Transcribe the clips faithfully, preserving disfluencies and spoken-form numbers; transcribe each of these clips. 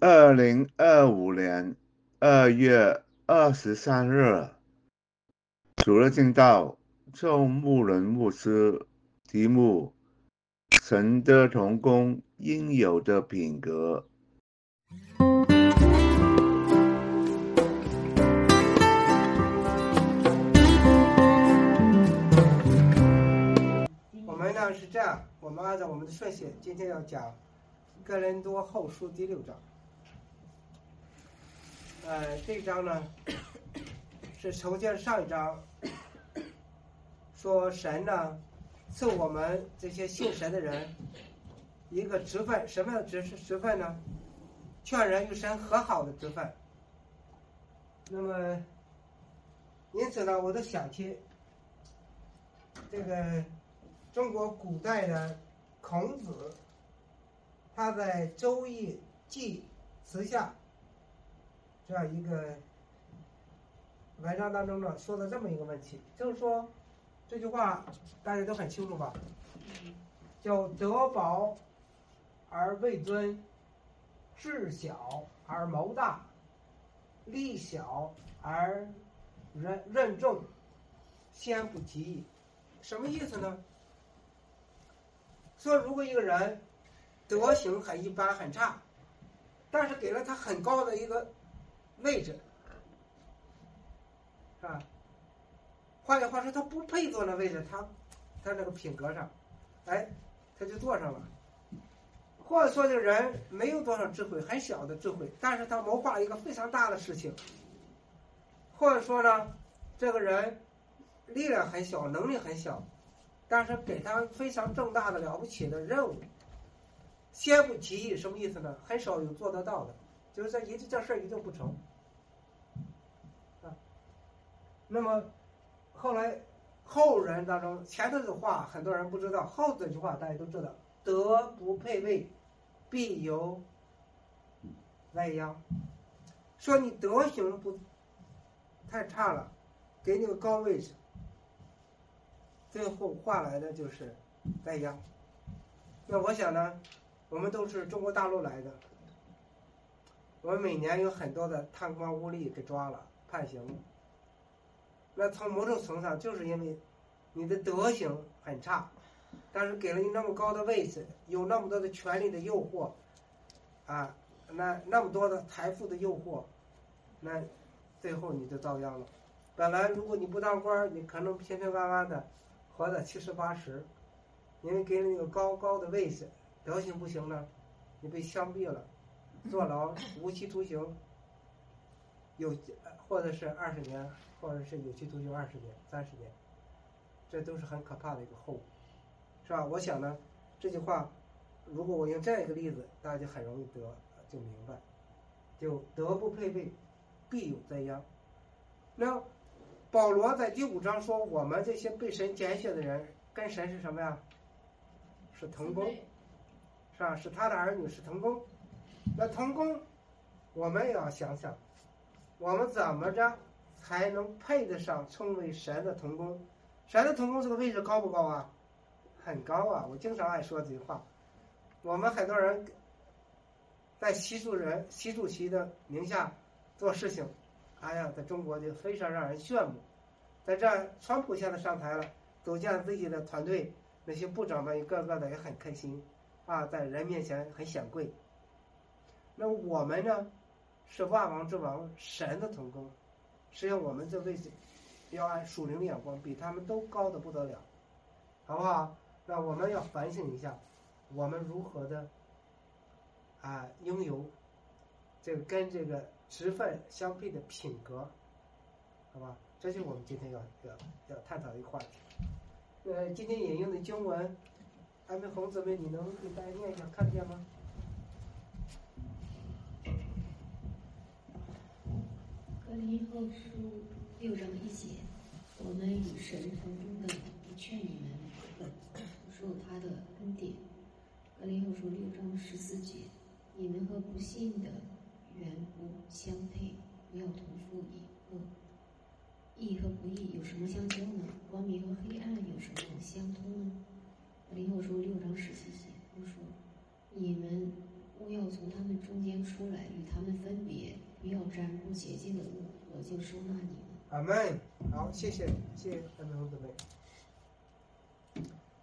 二零二五年二月二十三日，主日敬道，众牧人牧师题目：神的同工应有的品格。 我们呢是这样，我们按照我们的顺序，今天要讲哥林多后书第六章。呃，这一章呢是承接上一章，说神呢赐我们这些信神的人一个职分，什么样的职职分呢？劝人与神和好的职分。那么，因此呢，我就想起这个中国古代的孔子，他在《周易记辞下》这样一个文章当中呢，说的这么一个问题，就是说这句话大家都很清楚吧？叫德薄而位尊，智小而谋大，力小而任任重，先不及矣。什么意思呢？说如果一个人德行很一般很差，但是给了他很高的一个位置，是吧？换句话说，他不配坐那位置，他他那个品格上，哎，他就坐上了。或者说这个人没有多少智慧，很小的智慧，但是他谋划一个非常大的事情。或者说呢，这个人力量很小，能力很小，但是给他非常重大的了不起的任务，先不及矣，什么意思呢？很少有做得到的，就是这一这事儿一定不成啊。那么后来后人当中，前头的话很多人不知道，后头这句话大家都知道：德不配位，必有外殃。说你德行不太差了，给你个高位置，最后换来的就是外殃。那我想呢，我们都是中国大陆来的，我们每年有很多的贪官污吏给抓了判刑了。那从某种程度上，就是因为你的德行很差，但是给了你那么高的位置，有那么多的权力的诱惑，啊，那那么多的财富的诱惑，那最后你就遭殃了。本来如果你不当官，你可能平平安安的活到七十八十，因为给了你个高高的位置，德行不行呢，你被枪毙了，坐牢，无期徒刑，有或者是二十年，或者是有期徒刑二十年、三十年，这都是很可怕的一个后果，是吧？我想呢，这句话，如果我用这样一个例子，大家就很容易得就明白，就德不配位，必有灾殃。那保罗在第五章说，我们这些被神拣选的人，跟神是什么呀？是同工，是吧？是他的儿女，是同工。那同工，我们也要想想，我们怎么着才能配得上称为神的同工？神的同工这个位置高不高啊？很高啊！我经常爱说这句话。我们很多人在习主人、习主席的名下做事情，哎呀，在中国就非常让人炫目。在这儿，川普现在上台了，组建自己的团队，那些部长们一个个的也很开心，啊，在人面前很显贵。那我们呢，是万王之王，神的同工，实际上我们这位置要按属灵的眼光，比他们都高的不得了，好不好？那我们要反省一下，我们如何的啊拥有这个跟这个职分相配的品格，好吧？这就是我们今天要要要探讨的一个话题。呃，今天引用的经文，安美红姊妹，你能给大家念一下，看得见吗？ 格林后书六章一节，我们与神同工的，不劝你们本不受他的恩典。格林后书六章十四节，你们和不信的原不相配，不要同负一恶。义和不义有什么相交呢？光明和黑暗有什么相通呢？格林后书六章十四节，又说，你们物要从他们中间出来，与他们分别，不要沾入洁净的物，我就收纳你们。 阿门。好，谢谢，谢谢咱们姊妹。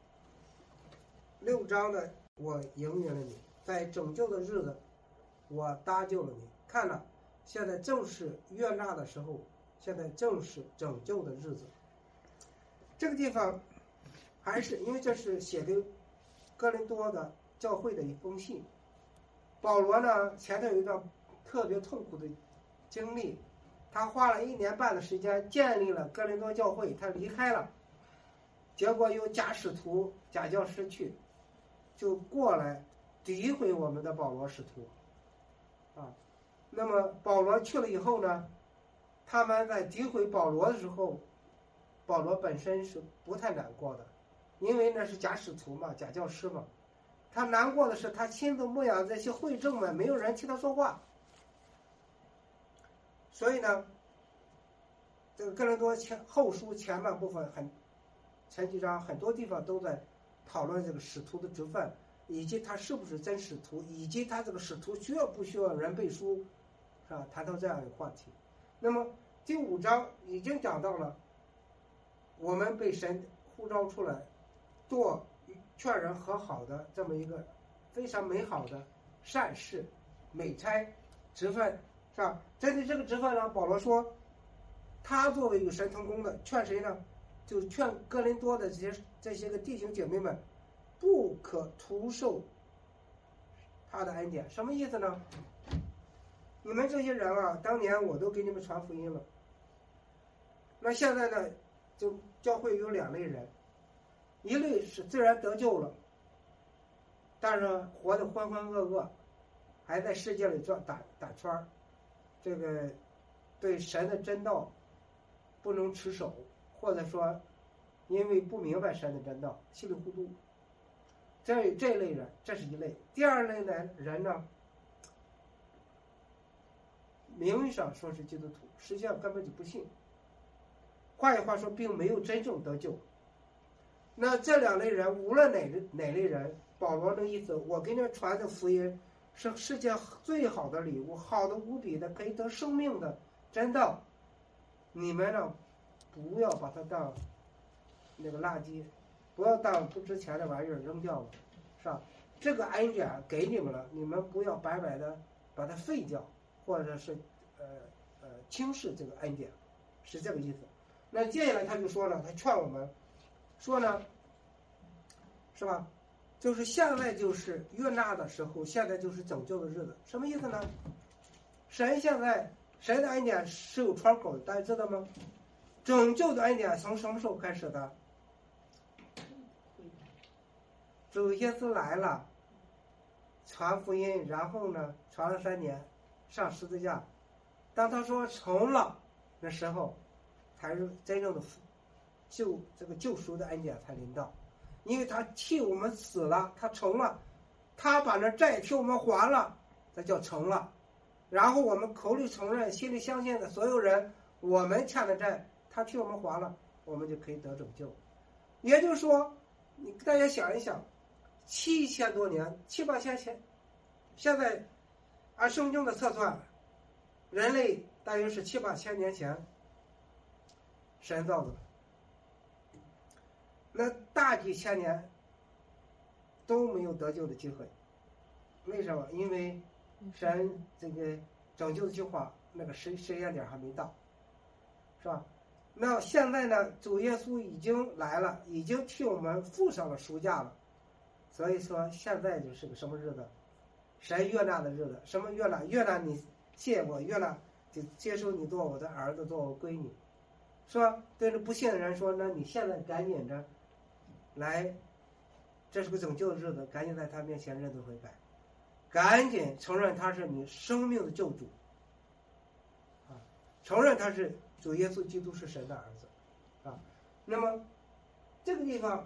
六章的我迎允了你，在拯救的日子，我搭救了你。看了，现在正是悦纳的时候，现在正是拯救的日子。这个地方还是因为这是写给哥林多的教会的一封信。保罗呢，前头有一段特别痛苦的经历，他花了一年半的时间建立了哥林多教会，他离开了，结果有假使徒、假教师去，就过来诋毁我们的保罗使徒，啊，那么保罗去了以后呢，他们在诋毁保罗的时候，保罗本身是不太难过的，因为那是假使徒嘛，假教师嘛。他难过的是他亲自牧养这些会众们，没有人替他说话。所以呢，这个哥林多前后书前半部分很前几章很多地方都在讨论这个使徒的职分，以及他是不是真使徒，以及他这个使徒需要不需要人背书，是吧？谈到这样一个话题。那么第五章已经讲到了，我们被神呼召出来做劝人和好的这么一个非常美好的善事、美差职分，是吧？针对这个职分呢，保罗说，他作为一个神同工的，劝谁呢？就劝哥林多的这些这些个弟兄姐妹们，不可徒受他的恩典。什么意思呢？你们这些人啊，当年我都给你们传福音了，那现在呢，就教会有两类人。一类是自然得救了，但是活得浑浑噩噩，还在世界里转打打圈儿，这个对神的真道不能持守，或者说因为不明白神的真道，稀里糊涂。这这类人，这是一类。第二类的人呢，名义上说是基督徒，实际上根本就不信。换句话说，并没有真正得救。那这两类人，无论哪哪类人，保罗的意思，我给你们传的福音是世界最好的礼物，好的无比的，可以得生命的真道。你们呢，不要把它当那个垃圾，不要当不值钱的玩意儿扔掉了，是吧？这个恩典给你们了，你们不要白白的把它废掉，或者是呃呃轻视这个恩典，是这个意思。那接下来他就说了，他劝我们。说呢，是吧？就是现在就是悦纳的时候，现在就是拯救的日子。什么意思呢？神现在神的恩典是有窗口的，大家知道吗？拯救的恩典从什么时候开始的？主耶稣来了，传福音，然后呢，传了三年，上十字架。当他说成了的时候，才是真正的福。救这个救赎的恩典才临到，因为他替我们死了，他成了，他把那债替我们还了，这叫成了。然后我们口里承认，心里相信的所有人，我们欠的债，他替我们还了，我们就可以得拯救。也就是说，你大家想一想，七千多年，七八千前，现在按圣经的测算，人类大约是七八千年前神造的。那大几千年都没有得救的机会，为什么？因为神这个拯救的计划那个时时间点还没到，是吧？那现在呢，主耶稣已经来了，已经替我们付上了赎价了，所以说现在就是个什么日子？神悦纳的日子。什么悦纳？悦纳你谢我，悦纳就接受你做我的儿子，做我闺女，是吧？对着不信的人说，那你现在赶紧着来，这是个拯救的日子，赶紧在他面前认罪悔改，赶紧承认他是你生命的救主，啊，承认他是主耶稣基督是神的儿子，啊，那么这个地方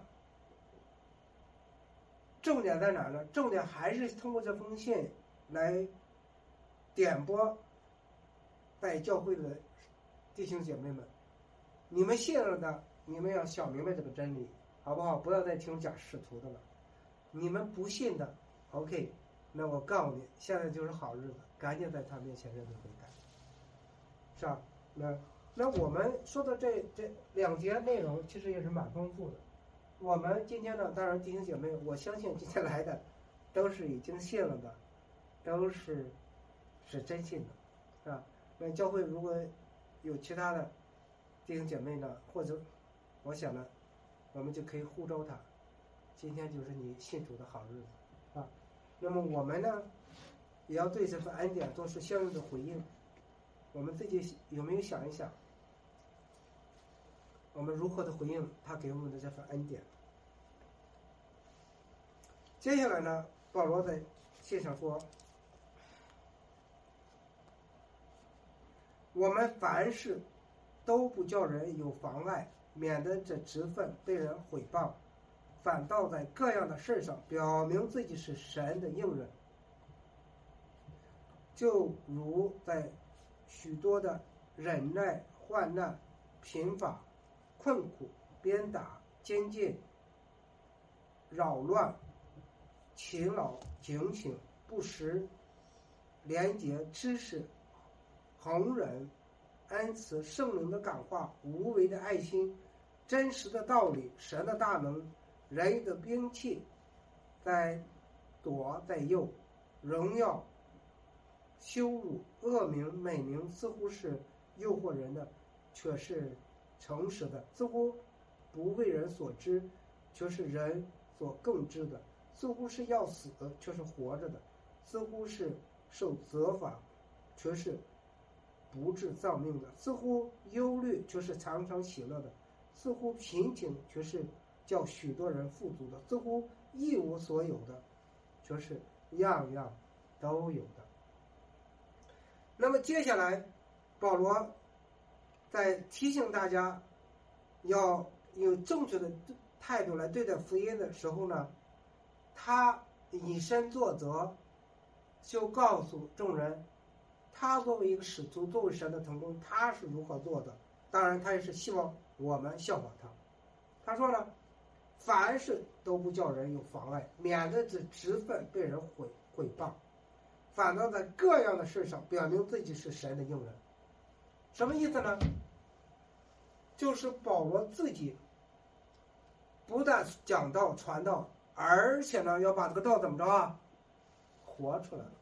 重点在哪呢？重点还是通过这封信来点拨在教会的弟兄姐妹们，你们信了的，你们要想明白这个真理。好不好？不要再听假使徒的了。你们不信的 ，OK， 那我告诉你，现在就是好日子，赶紧在他面前认罪悔改，是吧？那那我们说的这这两节内容其实也是蛮丰富的。我们今天呢，当然弟兄姐妹，我相信今天来的都是已经信了的，都是是真信的，是吧？那教会如果有其他的弟兄姐妹呢，或者我想呢，我们就可以呼召他，今天就是你信主的好日子啊。那么我们呢，也要对这份恩典做出相应的回应。我们自己有没有想一想，我们如何的回应他给我们的这份恩典？接下来呢，保罗在信上说，我们凡事都不叫人有妨碍，免得这职分被人毁谤，反倒在各样的事上表明自己是神的应人，就如在许多的忍耐、患难、贫乏、困苦、鞭打、监禁、扰乱、勤劳、警醒、不时、廉洁、知识、恒忍、恩慈、圣灵的感化、无为的爱心、真实的道理、神的大能、人的兵器，在左在右，荣耀、羞辱、恶名、美名，似乎是诱惑人的，却是诚实的；似乎不为人所知，却是人所更知的；似乎是要死，却是活着的；似乎是受责罚，却是不致丧命的；似乎忧虑，却是常常喜乐的；似乎贫穷，却是叫许多人富足的；似乎一无所有的，却是样样都有的。那么接下来，保罗在提醒大家要有正确的态度来对待福音的时候呢，他以身作则，就告诉众人，他作为一个使徒，作为神的同工，他是如何做的。当然他也是希望我们效仿他。他说呢，凡事都不叫人有妨碍，免得这职分被人毁毁谤，反倒在各样的事上表明自己是神的应人。什么意思呢？就是保罗自己不但讲道传道，而且呢要把这个道怎么着啊，活出来了。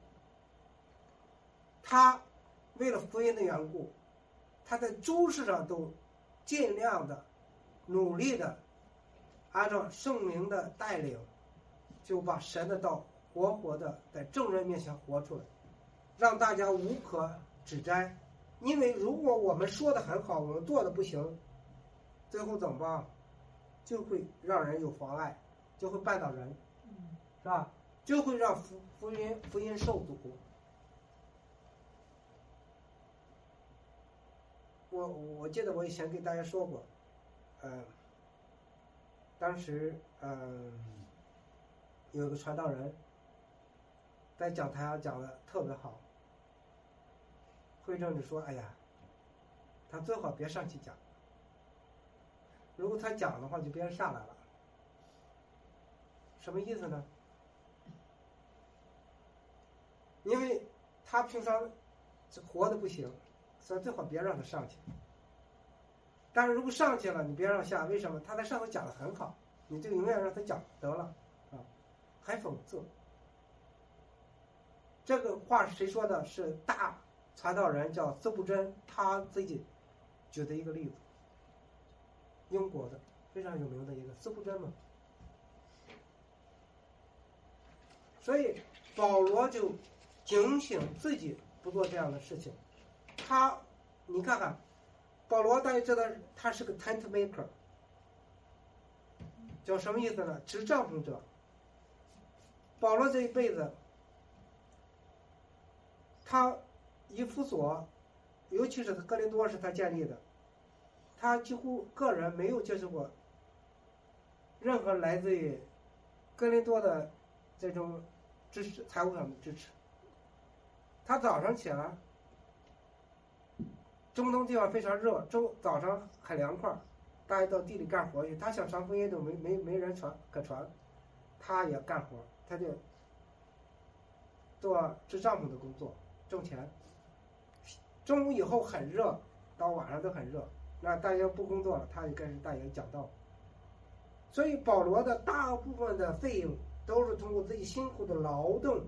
他为了福音的缘故，他在诸事上都尽量的努力的按照圣灵的带领，就把神的道活活的在众人面前活出来，让大家无可指摘。因为如果我们说的很好，我们做的不行，最后怎么办？就会让人有妨碍，就会绊倒人，是吧？就会让福福音福音受阻。我我记得我以前给大家说过，呃，当时嗯、呃、有一个传道人在讲台上讲的特别好，会政就说：“哎呀，他最好别上去讲，如果他讲的话，就别人下来了。”什么意思呢？因为他平常活的不行，所以最好别让他上去。但是如果上去了，你别让下，为什么？他在上头讲的很好，你就永远让他讲得了啊，很讽刺。这个话是谁说的？是大传道人叫司布真，他自己举的一个例子，英国的非常有名的一个司布真嘛。所以保罗就警醒自己不做这样的事情。他，你看看，保罗大家知道他是个 tent maker， 叫什么意思呢？织帐篷者。保罗这一辈子，他以弗所，尤其是哥林多是他建立的，他几乎个人没有接受过任何来自于哥林多的这种支持，财务上的支持。他早上起来，中东地方非常热，周早上很凉快，大家到地里干活去，他想传福音都没没没人传可传，他也干活，他就做支帐篷的工作挣钱。中午以后很热，到晚上都很热，那大家不工作了，他就跟大家讲道。所以保罗的大部分的费用都是通过自己辛苦的劳动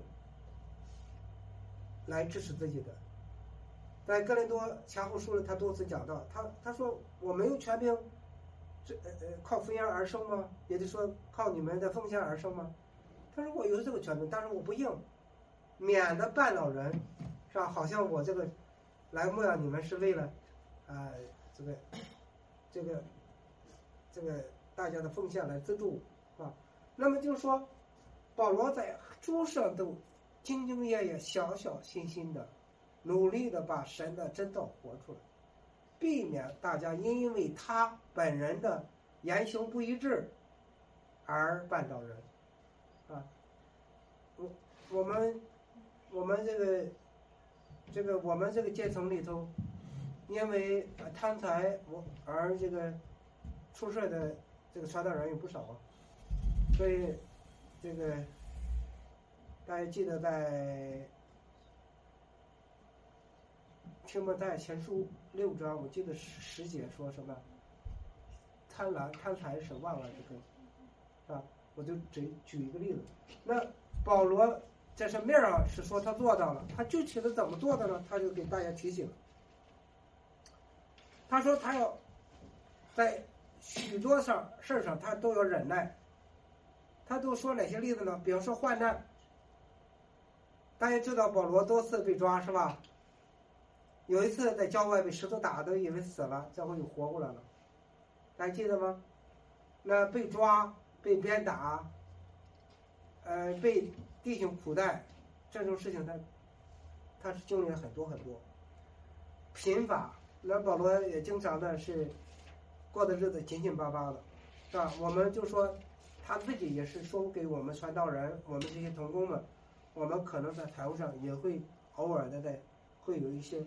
来支持自己的。在哥林多前后书里，他多次讲到，他他说我没有权柄，这呃呃靠福音而生吗？也就是说靠你们的奉献而生吗？他说我有这个权柄，但是我不应，免得绊倒人，是吧？好像我这个来牧养你们是为了，啊、呃、这个这个这个大家的奉献来资助啊。那么就是说，保罗在诸事上都兢兢业业、小小心心的。努力的把神的真道活出来，避免大家因为他本人的言行不一致而绊倒人啊。我我们我们这个这个我们这个阶层里头，因为贪财我而这个出事的这个传道人有不少啊，所以这个大家记得在提摩太前书六章，我记得十节说什么？贪婪、贪财是万恶之根，是吧？我就举举一个例子。那保罗在这面上是说他做到了，他具体的怎么做的呢？他就给大家提醒。他说他要在许多上事上他都要忍耐。他都说哪些例子呢？比如说患难，大家知道保罗多次被抓是吧？有一次在郊外被石头打，都以为死了，这回又活过来了，大家记得吗？那被抓、被鞭打，呃，被弟兄苦待，这种事情他他是经历了很多很多。贫乏，那保罗也经常的是过的日子紧紧巴巴的，是吧？我们就说他自己也是说给我们传道人，我们这些同工们，我们可能在财务上也会偶尔的在会有一些。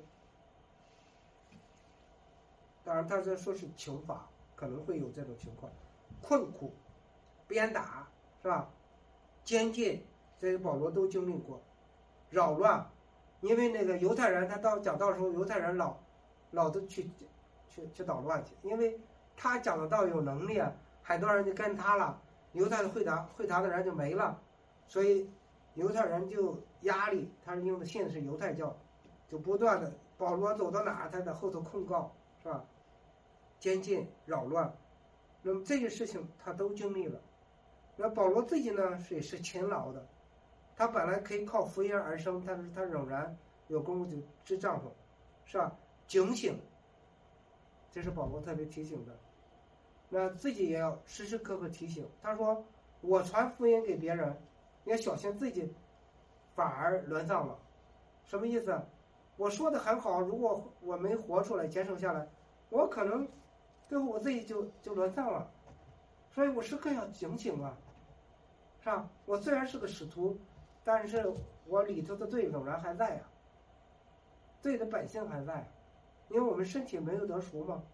当然，他这说是穷乏，可能会有这种情况，困苦、鞭打，是吧？监禁，这些保罗都经历过，扰乱，因为那个犹太人，他到讲道的时候，犹太人老老都去去去捣乱去，因为他讲的道有能力啊，很多人就跟他了，犹太的会堂会堂的人就没了，所以犹太人就压力，他是用的信的是犹太教，就不断的保罗走到哪儿，他在后头控告。是吧？监禁、扰乱，那么这些事情他都经历了。那保罗自己呢，是也是勤劳的，他本来可以靠福音而生，但是他仍然有功夫就支帐篷，是吧？警醒，这是保罗特别提醒的。那自己也要时时刻刻提醒。他说：“我传福音给别人，也小心自己反而沦丧了。”什么意思？我说的很好，如果我没活出来、坚守下来，我可能最后我自己就就沦丧了。所以我时刻要警醒啊，是吧？我虽然是个使徒，但是我里头的罪仍然还在啊，罪的本性还在，因为我们身体没有得赎嘛。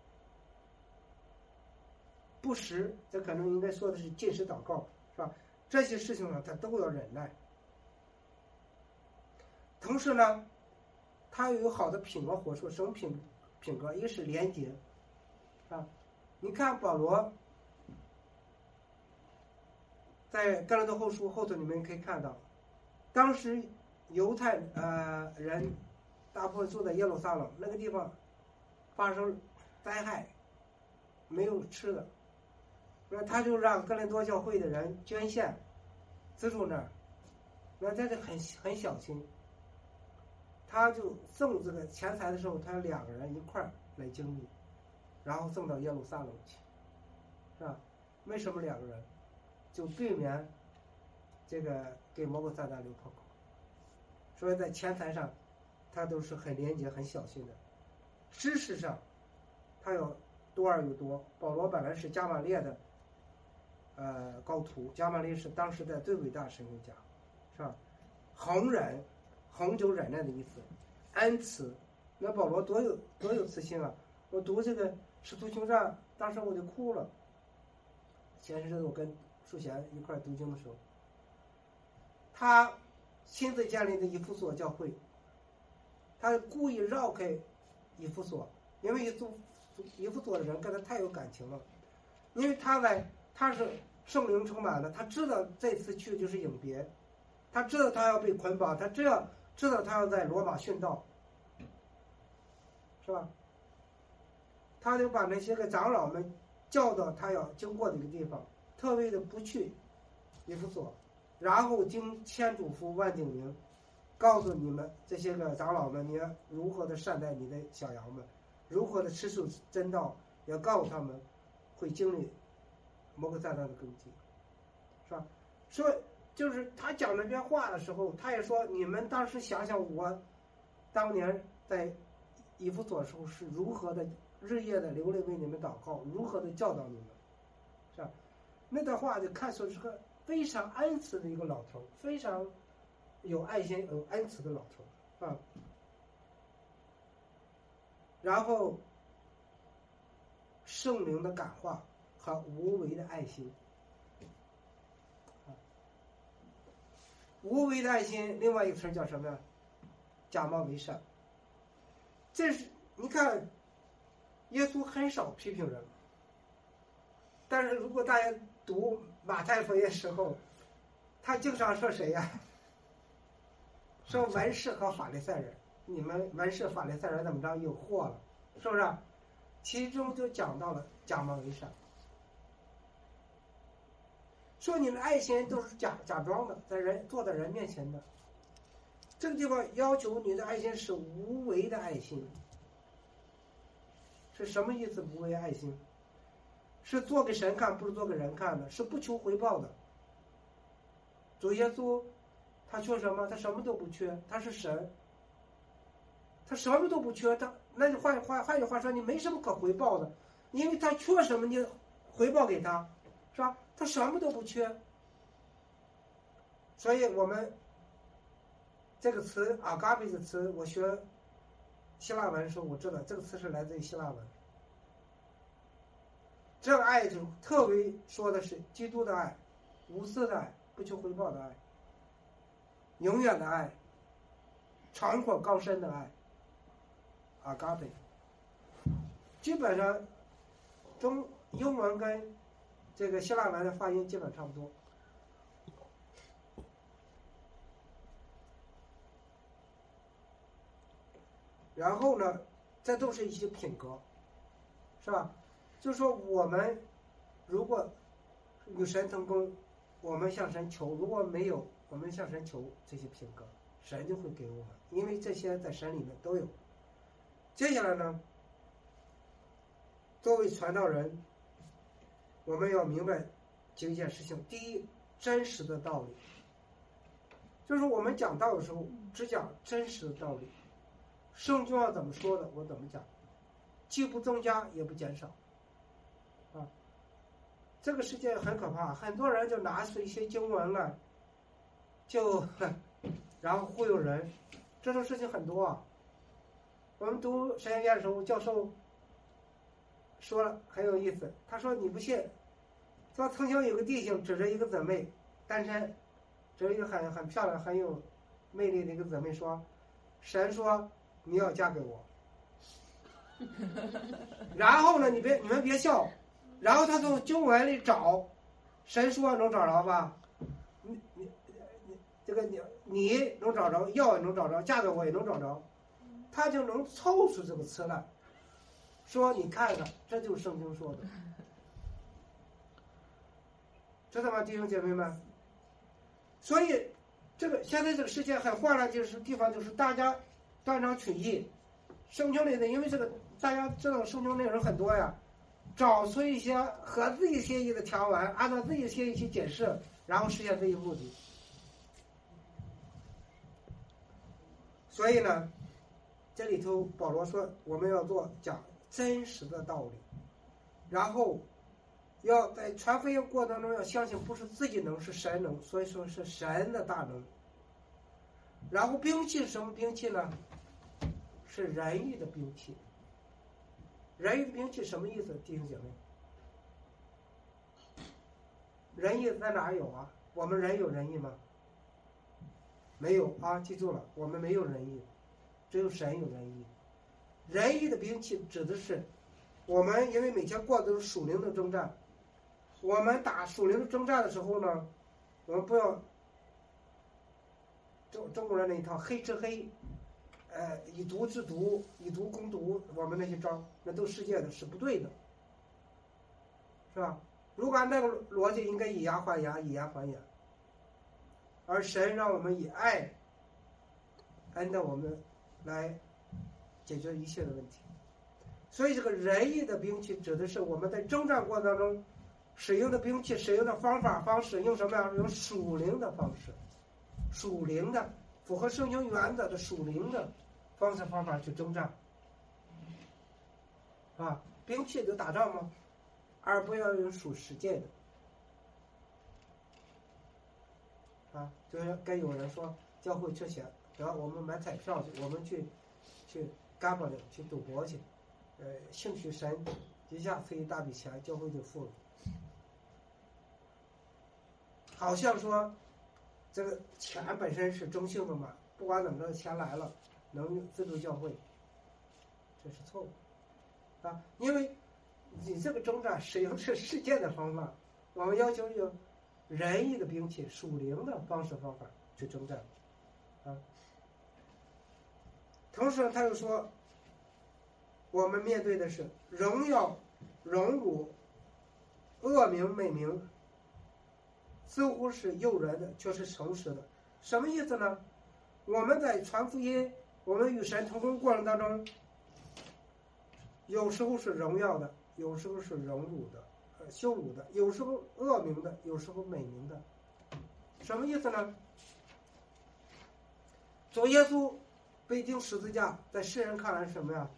不时，这可能应该说的是禁食祷告，是吧？这些事情呢，他都要忍耐。同时呢，他要有好的品格活出。什么品品格？一个是廉洁，啊，你看保罗在哥林多后书后头，你们可以看到，当时犹太呃人大部分住在耶路撒冷那个地方，发生灾害，没有吃的，那他就让哥林多教会的人捐献，资助那儿，那这是很很小心。他就送这个钱财的时候，他两个人一块儿来经历，然后送到耶路撒冷去，是吧？为什么两个人？就避免这个给魔鬼撒旦留破口。所以在钱财上，他都是很廉洁、很小心的。知识上，他有多而有多。保罗本来是加玛列的呃高徒，加玛列是当时的最伟大神学家，是吧？恒忍。恒久忍耐的意思，恩慈，那保罗多有多有慈心啊！我读这个《使徒行传》，当时我就哭了。前些日子我跟淑贤一块读经的时候，他亲自建立的以弗所教会，他故意绕开以弗所，因为以弗以弗所的人跟他太有感情了，因为他在他是圣灵充满了，他知道这次去就是永别，他知道他要被捆绑，他知道知道他要在罗马殉道，是吧？他就把那些个长老们叫到他要经过的一个地方，特别的不去以弗所，然后经千主夫万景明告诉你们这些个长老们，你要如何的善待你的小羊们，如何的持守真道，要告诉他们会经历摩诃萨的根基，是吧？说就是他讲这些话的时候，他也说你们当时想想我当年在以弗所的时候是如何的日夜的流泪为你们祷告，如何的教导你们，是吧？那段话就看出是个非常恩慈的一个老头，非常有爱心、有恩慈的老头啊。然后圣灵的感化和无为的爱心，啊、无为的爱心，另外一个词叫什么呀？假冒为善。这是你看，耶稣很少批评人，但是如果大家读马太福音的时候，他经常说谁呀？说文士和法利赛人，你们文士法利赛人怎么着有祸了，是不是？其中就讲到了假冒为善，说你的爱心都是假假装的，在人坐在人面前的。这个地方要求你的爱心是无为的爱心，是什么意思？无为爱心是做给神看，不是做给人看的，是不求回报的。主耶稣他缺什么？他什么都不缺，他是神，他什么都不缺。他那就换换换句话说，你没什么可回报的，因为他缺什么，你回报给他，是吧？他什么都不缺。所以我们这个词阿嘎贝的词，我学希腊文的时候，我知道这个词是来自于希腊文。这个爱就特别说的是基督的爱，无私的爱，不求回报的爱，永远的爱，长阔高深的爱，阿嘎贝。基本上中英文跟这个希腊文的发音基本差不多。然后呢，这都是一些品格，是吧？就是说我们如果与神同工，我们向神求；如果没有，我们向神求这些品格，神就会给我们，因为这些在神里面都有。接下来呢，作为传道人，我们要明白几件事情。第一，真实的道理，就是我们讲道的时候只讲真实的道理，圣经要怎么说的我怎么讲，既不增加也不减少啊。这个世界很可怕，很多人就拿出一些经文来就然后忽悠人，这种事情很多啊。我们读神学院的时候，教授说了很有意思，他说你不信，说曾经有个弟兄指着一个姊妹单身，指着一个很很漂亮很有魅力的一个姊妹说，神说你要嫁给我。然后呢，你别你们别笑，然后他从经文里找，神说能找着吧？你你你这个你你能找着，要也能找着，嫁给我也能找着，他就能凑出这个词来，说你看看，这就是圣经说的，知道吗，弟兄姐妹们？所以这个现在这个世界很混乱，就是地方就是大家断章取义，圣经里的，因为这个大家知道圣经内容很多呀，找出一些合自己心意的条文，按照自己心意去解释，然后实现自己目的。所以呢，这里头保罗说我们要做讲真实的道理，然后要在传福音过程中要相信不是自己能，是神能，所以说是神的大能。然后兵器是什么兵器呢？是仁义的兵器。仁义的兵器什么意思，弟兄姐妹？仁义在哪有啊？我们人有仁义吗？ 没有啊，记住了，我们没有仁义，只有神有仁义。仁义的兵器指的是我们，因为每天过的都是属灵的征战，我们打属灵的征战的时候呢，我们不要中中国人那一套黑吃黑，呃，以毒制毒，以毒攻毒，我们那些招那都世界的，是不对的，是吧？如果按那个逻辑，应该以牙还牙，以眼还眼。而神让我们以爱恩待我们，来解决一切的问题。所以这个仁义的兵器指的是我们在征战过程当中使用的兵器，使用的方法方式，用什么呀？用属灵的方式，属灵的符合圣经原则的属灵的方式方法去征战，啊，兵器就打仗吗？而不要用属世界的。啊，就是该有人说教会缺钱，然后我们买彩票去，我们去去 gambling 去赌博去，呃，兴许神一下赐一大笔钱，教会就富了。好像说这个钱本身是中性的嘛，不管怎么着，钱来了能资助教会，这是错误啊！因为你这个征战使用是世界的方法，我们要求有仁义的兵器，属灵的方式方法去征战，啊。同时他又说，我们面对的是荣耀、荣辱、恶名、美名，似乎是诱人的，却是诚实的。什么意思呢？我们在传福音，我们与神同工过程当中，有时候是荣耀的，有时候是荣辱的。羞辱的，有时候恶名的，有时候美名的，什么意思呢？主耶稣被钉十字架，在世人看来是什么呀？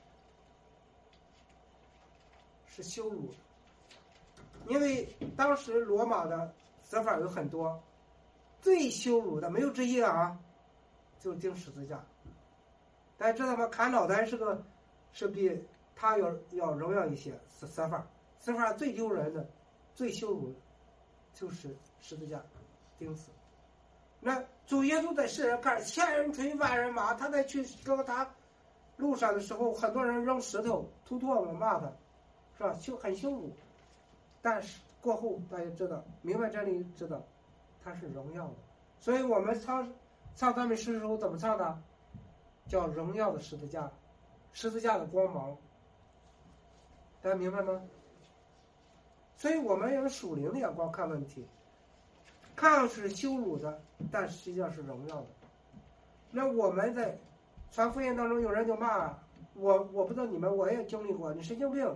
是羞辱的，因为当时罗马的死法有很多，最羞辱的没有之一啊，就钉十字架。大家知道吗？砍脑袋是个是比他要要荣耀一些死死法。死法最丢人的、最羞辱的，就是十字架钉死。那主耶稣在世人看，千人锤万人马，他在去哥他路上的时候，很多人扔石头、吐唾沫骂他，是吧？就很羞辱。但是过后大家知道，明白真理，知道他是荣耀的。所以我们唱唱赞美诗的时候怎么唱的？叫荣耀的十字架，十字架的光芒。大家明白吗？所以我们用属灵的眼光看问题，看是羞辱的，但实际上是荣耀的。那我们在传福音当中，有人就骂我，我不知道你们，我也经历过，你神经病，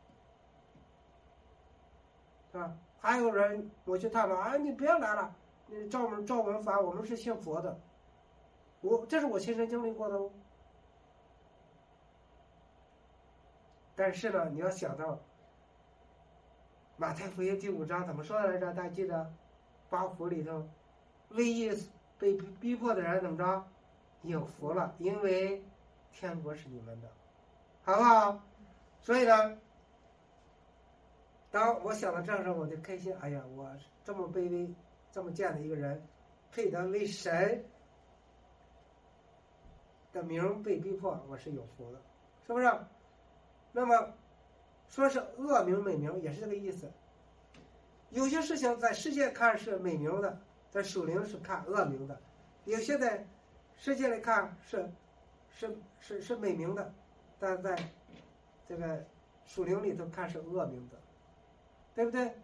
是吧？还有人我去探访，啊，你别来了，你照我们照我们法，我们是信佛的，我这是我亲身经历过的哦。但是呢，你要想到。马太福音第五章怎么说的来着？大家记得，八福里头，唯一被逼迫的人怎么着？有福了，因为天国是你们的，好不好？所以呢，当我想到这时候，我就开心。哎呀，我这么卑微、这么贱的一个人，配得为神的名被逼迫，我是有福的，是不是？那么。说是恶名美名也是这个意思，有些事情在世界看是美名的，在属灵是看恶名的；有些在世界里看是是是是美名的，但在这个属灵里头看是恶名的，对不对？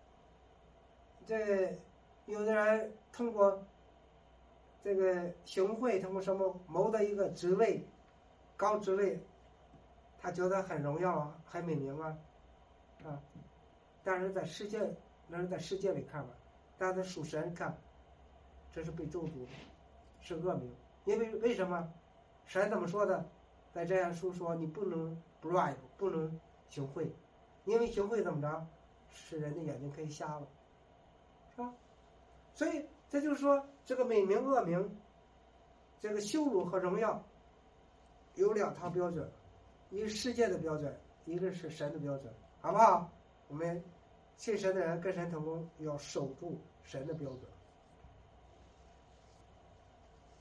这有的人通过这个行贿，通过什么谋得一个职位，高职位。他觉得很荣耀啊，很美名啊，啊，但是在世界，那是在世界里看吧，但是在属神看，这是被咒诅的，是恶名。因为为什么？神怎么说的？在这样书说，你不能 bribe， 不能行贿，因为行贿怎么着，使人的眼睛可以瞎了，是吧？所以这就是说，这个美名恶名，这个羞辱和荣耀，有两套标准。一个世界的标准，一个是神的标准，好不好？我们信神的人跟神同工，要守住神的标准。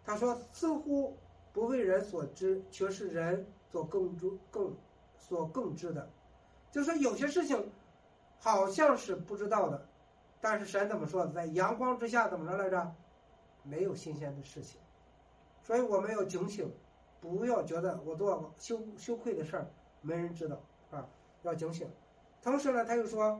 他说似乎不为人所知，却是人所更知更所更知的。就是说有些事情好像是不知道的，但是神怎么说，在阳光之下怎么着来着，没有新鲜的事情。所以我们要警醒，不要觉得我做羞羞愧的事儿没人知道啊，要警醒。同时呢，他又说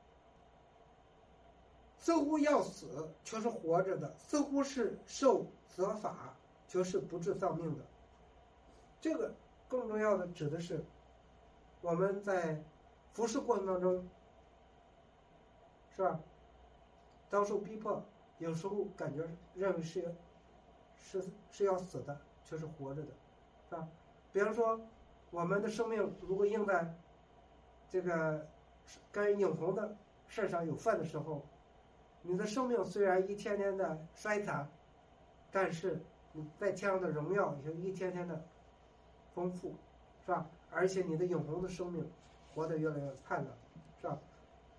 似乎要死，却是活着的；似乎是受责罚，却是不致丧命的。这个更重要的指的是我们在服侍过程当中，是吧？遭受逼迫，有时候感觉认为是是是要死的，却是活着的，是吧？比方说，我们的生命如果应在这个跟永恒的事上有份的时候，你的生命虽然一天天的衰残，但是你在天上的荣耀也一天天的丰富，是吧？而且你的永恒的生命活得越来越灿烂，是吧？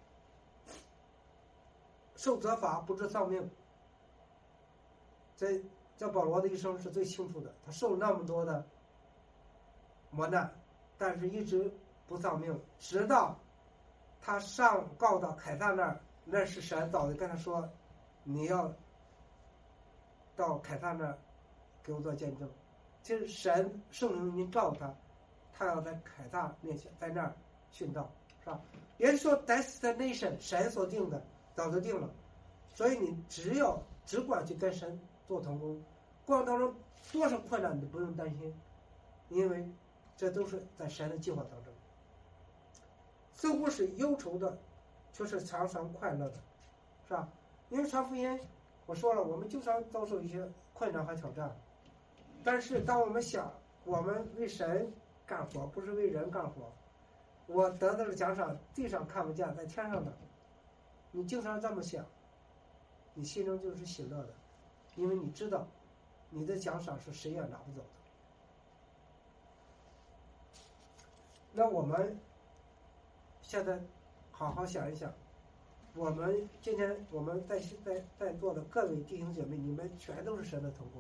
受责罚不致丧命，这这保罗的一生是最清楚的。他受了那么多的磨难，但是一直不丧命，直到他上告到凯撒那儿，那是神早就跟他说，你要到凯撒那儿给我做见证。其实神圣灵已经告诉他，他要在凯撒面前在那儿殉道，是吧？也就是说 destination 神所定的早就定了，所以你只要只管去跟神做同工，过程当中多少困难你都不用担心，因为这都是在神的计划当中。似乎是忧愁的，却是常常快乐的，是吧？因为传福音，我说了，我们经常遭受一些困难和挑战，但是当我们想我们为神干活，不是为人干活，我得到的奖赏地上看不见，在天上的，你经常这么想，你心中就是喜乐的，因为你知道你的奖赏是谁也拿不走的。那我们现在好好想一想，我们今天我们在在在座的各位弟兄姐妹，你们全都是神的同工，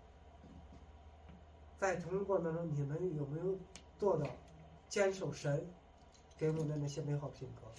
在同工过程中，你们有没有做到坚守神给我们的那些美好品格？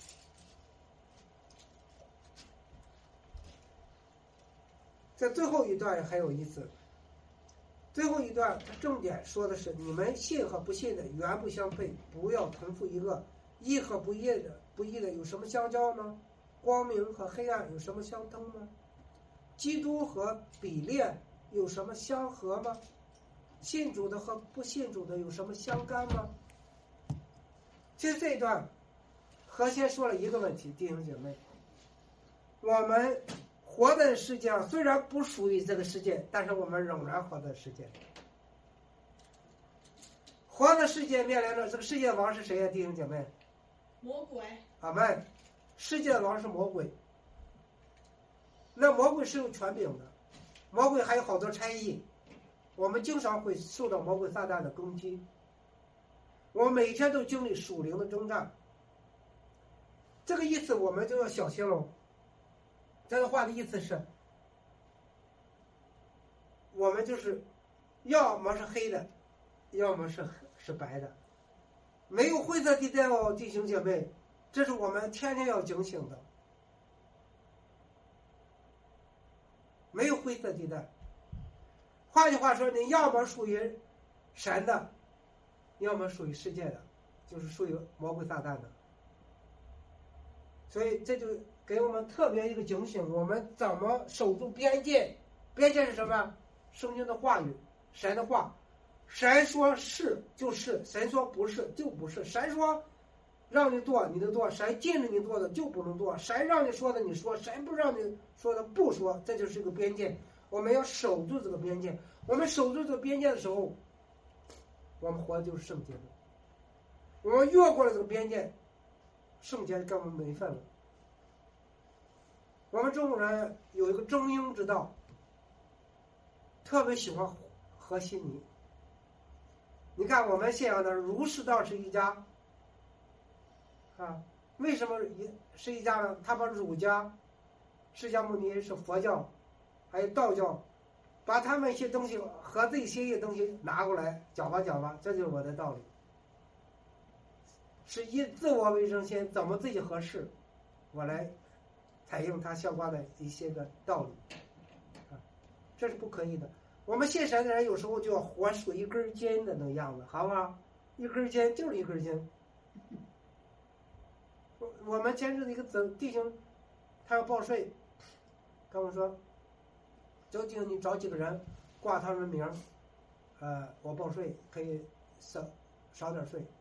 在最后一段很有意思，最后一段它重点说的是，你们信和不信的原不相配，不要同负一恶。义和不义的不义的有什么相交呢？光明和黑暗有什么相通呢？基督和比列有什么相合吗？信主的和不信主的有什么相干吗？其实这一段核心说了一个问题，弟兄姐妹，我们活在世界上虽然不属于这个世界，但是我们仍然活在世界。活在世界面临着这个世界的王是谁呀？弟兄姐妹， 魔鬼。 阿们，世界的王是魔鬼。那魔鬼是有权柄的，魔鬼还有好多差异，我们经常会受到魔鬼撒旦的攻击。我们每天都经历属灵的征战，这个意思我们就要小心喽。这个话的意思是，我们就是要么是黑的，要么是是白的，没有灰色地带哦，弟兄姐妹，这是我们天天要警醒的，没有灰色地带。换句话说，你要么属于神的，要么属于世界的，就是属于魔鬼撒旦的。所以这就给我们特别一个警醒，我们怎么守住边界？边界是什么？圣经的话语，神的话。神说是就是，神说不是就不是，神说让你做你就做，神禁止你做的就不能做，神让你说的你说，神不让你说的不说，这就是一个边界。我们要守住这个边界，我们守住这个边界的时候，我们活的就是圣洁的。我们越过了这个边界，圣洁跟我们没份了。我们中国人有一个中庸之道，特别喜欢和稀泥。你看我们信仰的儒释道是一家啊，为什么是一家呢？他把儒家、释迦牟尼是佛教，还有道教， 把他们一些东西合自己心意的东西拿过来搅吧搅吧，这就是我的道理。是以自我为中心，怎么自己合适，我来采用它相关的一些个道理，啊，这是不可以的。我们信神的人有时候就要活出一根筋的那个样子，好不好？一根筋就是一根筋。我我们前阵子一个子弟兄，他要报税，跟我说，究竟你找几个人挂他们名儿，呃，我报税可以少少点税。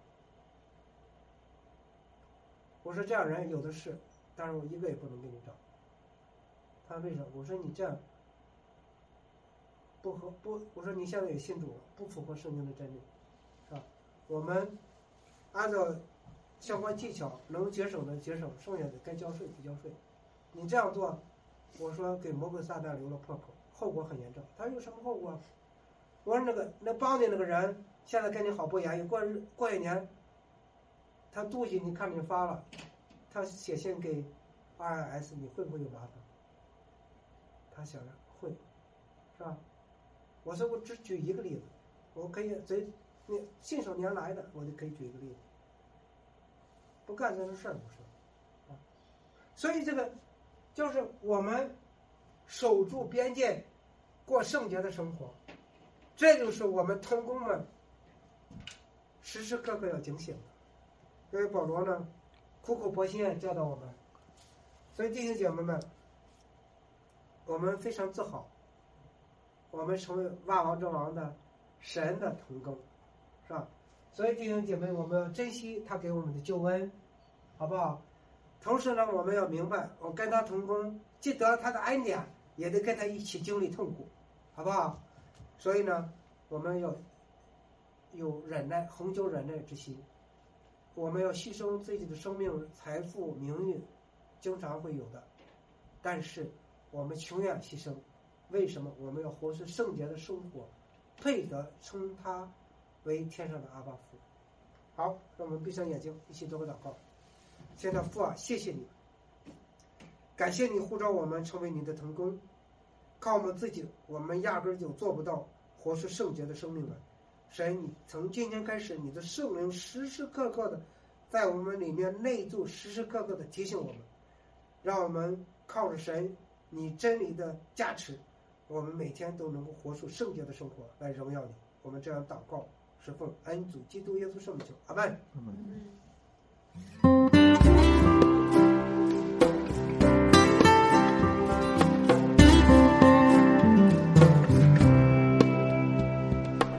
我说这样人有的是，但是我一个也不能给你找。他为什么？我说你这样不合不，我说你现在也信主了，不符合圣经的真理，是吧？我们按照相关技巧能节省的节省，剩下的该交税不交税。你这样做，我说给魔鬼撒旦留了破口，后果很严重。他说有什么后果？我说那个那帮你那个人现在跟你好不言语，过日过一年，他妒忌你看你发了，他写信给 R I S， 你会不会有麻烦？他想着会，是吧？我说我只举一个例子，我可以随你信手拈来的，我就可以举一个例子。不干这种事儿不是，啊，所以这个就是我们守住边界，过圣洁的生活，这就是我们同工们时时刻刻要警醒的。因为保罗呢，苦口婆心教导我们，所以弟兄姐妹们，我们非常自豪，我们成为万王之王的神的同工，是吧？所以弟兄姐妹，我们要珍惜他给我们的救恩，好不好？同时呢，我们要明白，我跟他同工，既得他的恩典，也得跟他一起经历痛苦，好不好？所以呢，我们要有忍耐，恒久忍耐之心。我们要牺牲自己的生命、财富、名誉，经常会有的，但是我们情愿牺牲。为什么？我们要活出圣洁的生活，配得称他为天上的阿爸父。好，让我们闭上眼睛，一起做个祷告。现在父啊，谢谢你，感谢你呼召我们成为你的同工，靠我们自己，我们压根就做不到活出圣洁的生命来。神，你从今天开始，你的圣灵时时刻刻的在我们里面内住，时时刻刻的提醒我们，让我们靠着神你真理的加持，我们每天都能够活出圣洁的生活来荣耀你。我们这样祷告是奉恩主基督耶稣圣名求，阿门。 阿门。 嗯